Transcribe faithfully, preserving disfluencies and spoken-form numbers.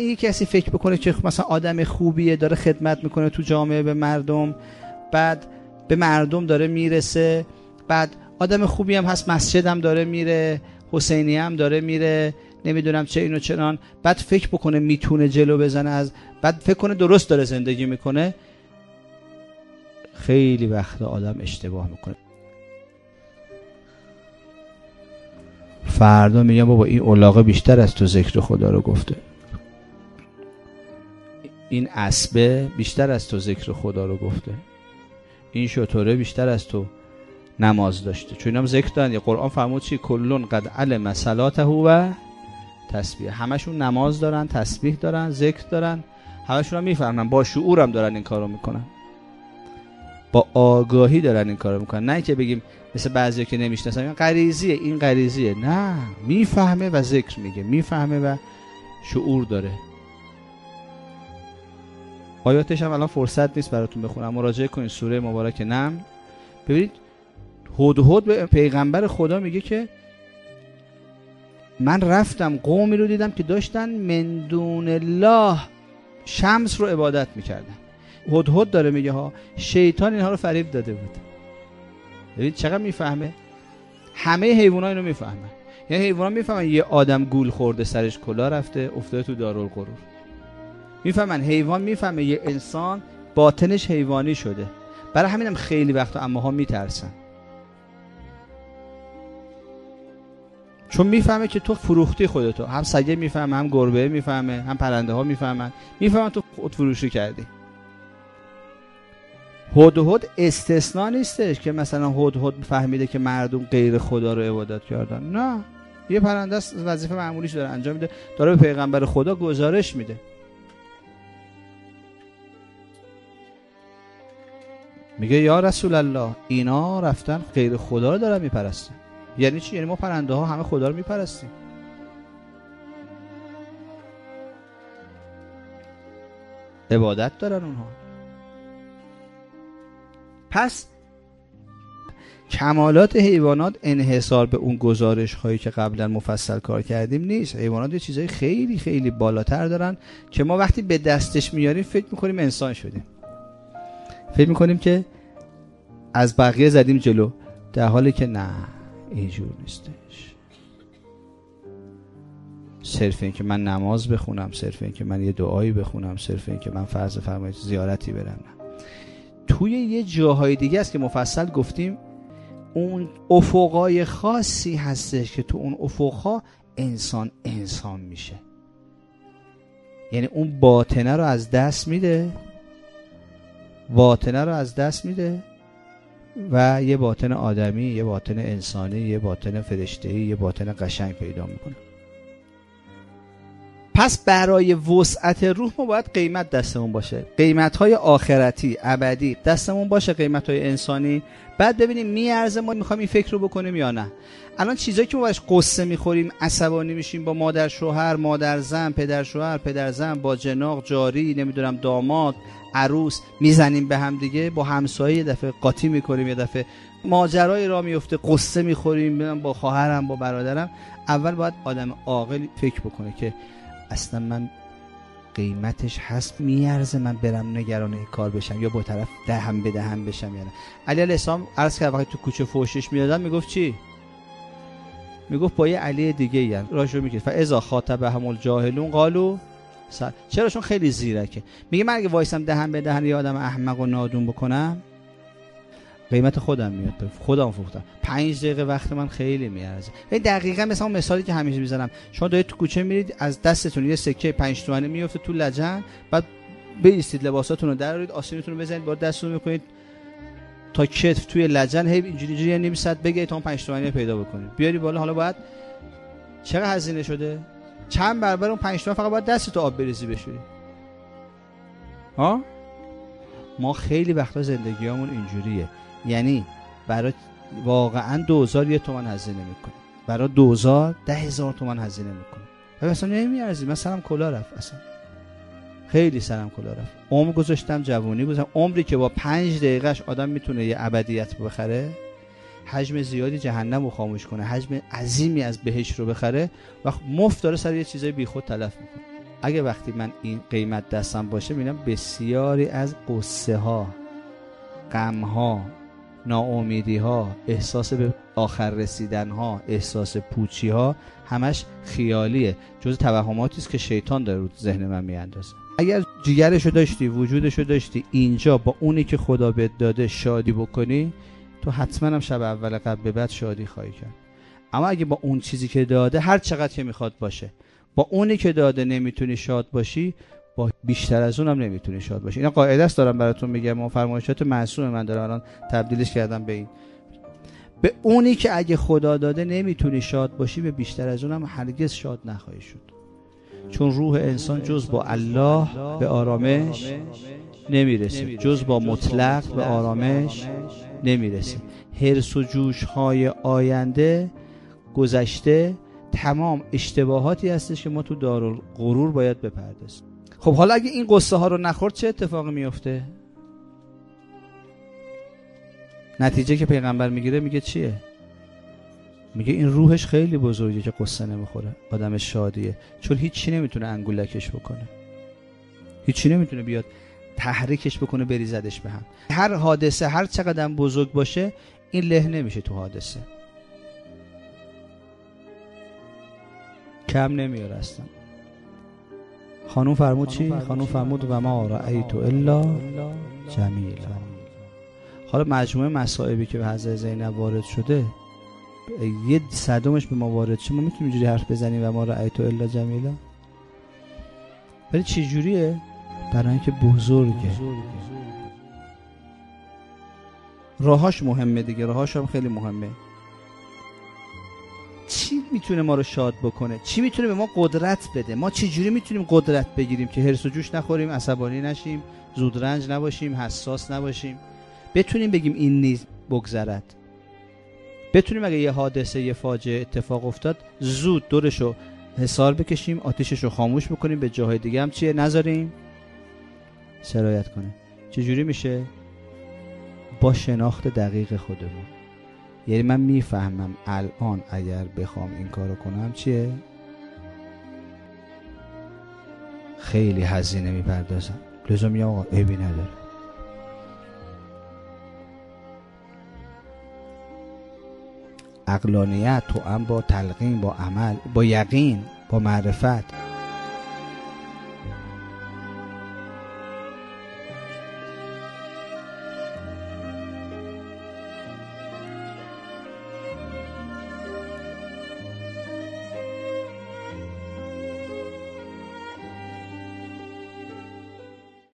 یه کسی فکر بکنه که مثلا آدم خوبیه، داره خدمت میکنه تو جامعه به مردم، بعد به مردم داره میرسه، بعد آدم خوبی هم هست، مسجد هم داره میره، حسینی هم داره میره، نمیدونم چه اینو چنان، بعد فکر بکنه میتونه جلو بزنه، از بعد فکر کنه درست داره زندگی میکنه. خیلی وقت آدم اشتباه میکنه. فردا میگم بابا این علاقه بیشتر از تو ذکر خدا رو گفته، این اسبه بیشتر از تو ذکر خدا رو گفته، این شطوره بیشتر از تو نماز داشته. چون اینم ذکر دارن. یه قرآن فرمود چی؟ کلون قد علم صلاته و تسبیح. همشون نماز دارن، تسبیح دارن، ذکر دارن، همشون هم میفهمن، با شعورم دارن این کارو میکنن، با آگاهی دارن این کارو میکنن. نه که بگیم مثل بعضیا که نمیشناسن این غریزیه، این غریزیه. نه، میفهمه و ذکر میگه، میفهمه و شعور داره. آیاتش هم الان فرصت نیست براتون بخونم، مراجعه کنید سوره مبارک نمل. ببینید هدهد به پیغمبر خدا میگه که من رفتم قومی رو دیدم که داشتن من دون الله شمس رو عبادت میکردن. هدهد داره میگه ها شیطان اینها رو فریب داده بود. ببینید چقدر میفهمه. همه حیونا اینو میفهمن. یعنی حیونا میفهمن یه آدم گول خورده، سرش کلاه رفته، افتاده تو دارالغرور. میفهمن، حیوان میفهمه یه انسان باطنش حیوانی شده. برای همینم خیلی وقتا اماها میترسن، چون میفهمه که تو فروختی خودتو. هم سگه میفهمه، هم گربه میفهمه، هم پرنده ها میفهمن، میفهمن تو خود فروشی کردی. هدهد استثناء نیستش که مثلا هدهد فهمیده که مردم غیر خدا رو عبادت کردن. نه، یه پرنده است، وظیفه معمولیش داره انجام میده، داره به پیغمبر خدا گزارش میده. میگه یا رسول الله اینا رفتن غیر خدا رو دارن میپرستن. یعنی چی؟ یعنی ما پرنده ها همه خدا رو میپرستیم. عبادت دارن اونها. پس کمالات حیوانات انحصار به اون گزارش هایی که قبلا مفصل کار کردیم نیست. حیوانات یه چیزای خیلی خیلی بالاتر دارن که ما وقتی به دستش میاریم فکر میکنیم انسان شدیم، فکر میکنیم که از بقیه زدیم جلو، در حالی که نه، اینجور نیستش. صرف این که من نماز بخونم، صرف این که من یه دعایی بخونم، صرف این که من فرض فرمایید زیارتی برم، نه. توی یه جاهای دیگه است که مفصل گفتیم اون افقای خاصی هستش که تو اون افقها انسان انسان میشه. یعنی اون باطنه رو از دست میده، باطنه رو از دست میده و یه باطن آدمی، یه باطن انسانی، یه باطن فرشته‌ای، یه باطن قشنگ پیدا میکنه. پس برای وسعت روح ما باید قیمت دستمون باشه، قیمت‌های آخرتی ابدی دستمون باشه، قیمت‌های انسانی. بعد ببینیم میارزه ما میخوایم این فکر رو بکنیم یا نه. الان چیزایی که ما باش قصه میخوریم، عصبانی میشیم با مادر شوهر، مادر زن، پدر شوهر، پدر زن، با جناق، جاری، نمیدونم داماد، عروس، میزنیم به هم دیگه، با همسایه یه دفعه قاطی میکنیم، یه دفعه ماجرای راه میفته، قصه میخوریم با خواهرم، با برادرم. اول باید آدم عاقل فکر بکنه که اصلا من قیمتش هست، میارزه من برم نگران این کار بشم یا با طرف دهم به دهم بشم یا نه. علی علیه السلام عرض کرد وقتی تو کوچه فوشش میدادن میگفت چی؟ میگفت با یه علی دیگه ای راجو میگه فاذا خاطبهم الجاهلون قالوا سر. چرا؟ چون خیلی زیرکه. میگه من اگه وایسم دهن به دهن یه آدم احمق و نادون بکنم قیمت خودم میاد، خودم فروختم. پنج دقیقه وقت من خیلی میارزه. این دقیقاً مثلا اون مثالی که همیشه میزنم، شما دارید تو کوچه میرید، از دستتون یه سکه پنج تومانی میفته تو لجن، بعد بیستید لباساتون رو درارید، آستینتون رو بزنید، با دستتون میکنید تا کتف توی لجن، هی اینجوری اینجوری نیم ساعت بگید تا اون پنج تومانی پیدا بکنید، بیاری بالا. حالا باید چقدر هزینه شده؟ چند برابر اون پنج تومن فقط باید دستتو آب بریزی بشوری. ها؟ ما خیلی وقتا زندگیامون اینجوریه. یعنی برای واقعا دوزار یه تومن هزینه میکنه، برای دوزار ده هزار تومن هزینه میکنه و مثلا نمیارزی. من سرم کلا رفت، اصلا خیلی سرم کلا رفت. عمر گذاشتم، جوونی گذاشتم، عمری که با پنج دقیقهش آدم میتونه یه ابدیت بخره، حجم زیادی جهنم رو خاموش کنه، حجم عظیمی از بهشت رو بخره، وقت مفت داره سر یه چیزای بیخود تلف میکنه. اگه وقتی من این قیمت دستم باشه میبینم بسیاری از قصه ها، غم ها، ناامیدی ها، احساس به آخر رسیدن ها، احساس پوچی ها همش خیالیه، جز توهماتی است که شیطان داره رو ذهن من میاندازه. اگر جیگرشو داشتی، وجودشو داشتی، اینجا با اونی که خدا بهت داده شادی بکنی، تو حتما هم شب اول قبل به بعد شادی خواهی کرد. اما اگه با اون چیزی که داده هر چقدر که میخواد باشه، با اونی که داده نمیتونی شاد باشی، با بیشتر از اونم نمیتونی شاد باشی. اینا قاعده است دارم براتون میگم، ما فرمایشات معصوم من دارم الان تبدیلش کردم به این. به اونی که اگه خدا داده نمیتونی شاد باشی، به بیشتر از اونم هرگز شاد نخواهی شد. چون روح انسان جز با الله به آرامش نمیرسه، جز با مطلق به آرامش نمیرسه. حرص و جوش های آینده، گذشته، تمام اشتباهاتی هستش که ما تو دارالغرور باید بپردازیم. خب حالا اگه این قصه ها رو نخورد چه اتفاقی میفته؟ نتیجه که پیغمبر میگیره میگه چیه؟ میگه این روحش خیلی بزرگه که قصه نمیخوره، آدم شادیه، چون هیچی نمیتونه انگولکش بکنه، هیچی نمیتونه بیاد تحریکش بکنه بریزدش به هم. هر حادثه هر چقدر بزرگ باشه این له نمیشه تو حادثه، کم نمیاره اصلا. خانوم فرمود چی؟ خانوم فرمود و ما رأیت الا جمیلا. حالا مجموعه مصائبی که به حضرت زینب وارد شده، یه صدمش به ما وارد شه، ما میتونیم اینجوری حرف بزنیم و ما رأیت الا جمیلا؟ ولی چه جوریه؟ برای اینکه بزرگه. راهاش مهمه دیگه، راهاش هم خیلی مهمه. چی میتونه ما رو شاد بکنه؟ چی میتونه به ما قدرت بده؟ ما چه جوری میتونیم قدرت بگیریم که هرس و جوش نخوریم، عصبانی نشیم، زودرنج نباشیم، حساس نباشیم، بتونیم بگیم این نیز بگذرد، بتونیم اگه یه حادثه، یه فاجعه اتفاق افتاد زود دورشو حصار بکشیم، آتیششو خاموش بکنیم، به جاهای دیگه هم چیه نذاریم سرایت کنه. چجوری میشه؟ با شناخت دقیق خودمون. یعنی من میفهمم الان اگر بخوام این کارو کنم چیه؟ خیلی هزینه میپردازم، لذا میگم آقا عیبی نداره. عقلانیت تو هم با تلقین، با عمل، با یقین، با معرفت.